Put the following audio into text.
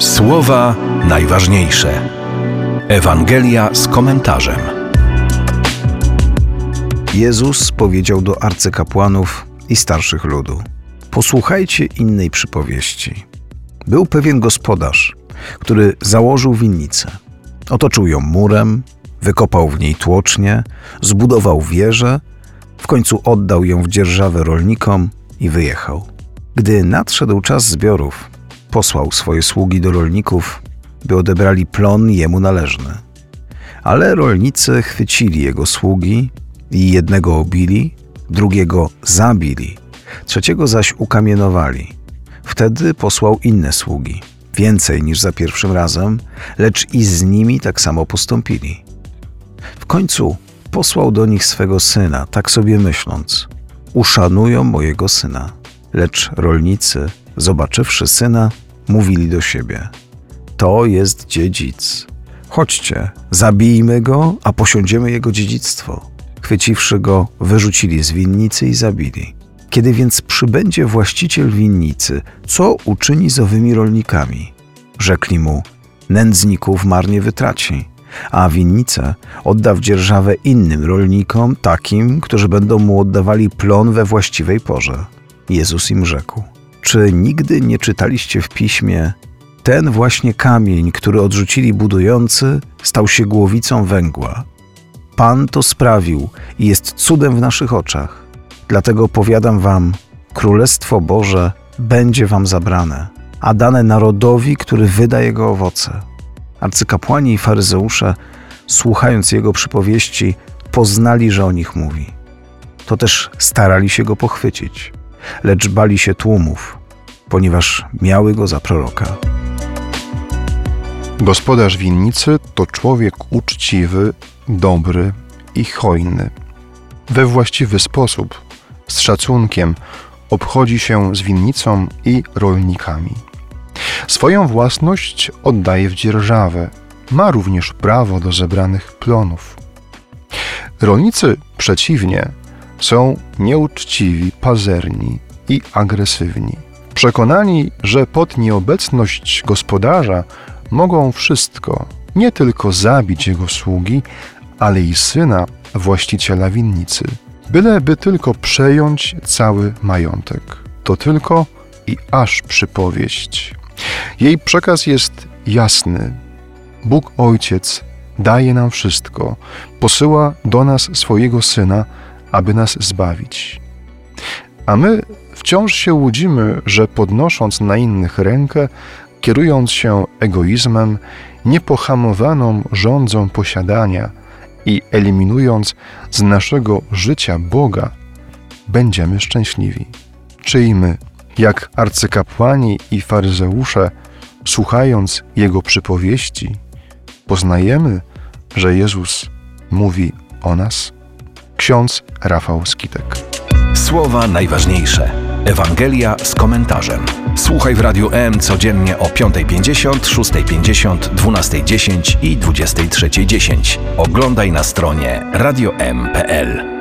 Słowa najważniejsze. Ewangelia z komentarzem. Jezus powiedział do arcykapłanów i starszych ludu: posłuchajcie innej przypowieści. Był pewien gospodarz, który założył winnicę. Otoczył ją murem, wykopał w niej tłocznię, zbudował wieżę, w końcu oddał ją w dzierżawę rolnikom i wyjechał. Gdy nadszedł czas zbiorów, posłał swoje sługi do rolników, by odebrali plon jemu należny. Ale rolnicy chwycili jego sługi i jednego obili, drugiego zabili, trzeciego zaś ukamienowali. Wtedy posłał inne sługi, więcej niż za pierwszym razem, lecz i z nimi tak samo postąpili. W końcu posłał do nich swego syna, tak sobie myśląc: uszanują mojego syna. Lecz rolnicy, zobaczywszy syna, mówili do siebie: to jest dziedzic. Chodźcie, zabijmy go, a posiądziemy jego dziedzictwo. Chwyciwszy go, wyrzucili z winnicy i zabili. Kiedy więc przybędzie właściciel winnicy, co uczyni z owymi rolnikami? Rzekli mu: nędzników marnie wytraci, a winnicę odda w dzierżawę innym rolnikom, takim, którzy będą mu oddawali plon we właściwej porze. Jezus im rzekł: czy nigdy nie czytaliście w Piśmie: ten właśnie kamień, który odrzucili budujący, stał się głowicą węgła. Pan to sprawił i jest cudem w naszych oczach. Dlatego powiadam wam, Królestwo Boże będzie wam zabrane, a dane narodowi, który wyda jego owoce. Arcykapłani i faryzeusze, słuchając jego przypowieści, poznali, że o nich mówi. To też starali się go pochwycić, lecz bali się tłumów, ponieważ miały go za proroka. Gospodarz winnicy to człowiek uczciwy, dobry i hojny. We właściwy sposób, z szacunkiem obchodzi się z winnicą i rolnikami. Swoją własność oddaje w dzierżawę. Ma również prawo do zebranych plonów. Rolnicy przeciwnie są nieuczciwi, pazerni i agresywni. Przekonani, że pod nieobecność gospodarza mogą wszystko, nie tylko zabić jego sługi, ale i syna właściciela winnicy, byleby tylko przejąć cały majątek. To tylko i aż przypowieść. Jej przekaz jest jasny. Bóg Ojciec daje nam wszystko, posyła do nas swojego Syna, aby nas zbawić. A my wciąż się łudzimy, że podnosząc na innych rękę, kierując się egoizmem, niepohamowaną żądzą posiadania i eliminując z naszego życia Boga, będziemy szczęśliwi. Czy i my, jak arcykapłani i faryzeusze, słuchając Jego przypowieści, poznajemy, że Jezus mówi o nas? Ksiądz Rafał Skitek. Słowa najważniejsze. Ewangelia z komentarzem. Słuchaj w Radiu M codziennie o 5:50, 6:50, 12:10 i 23:10. Oglądaj na stronie radiom.pl.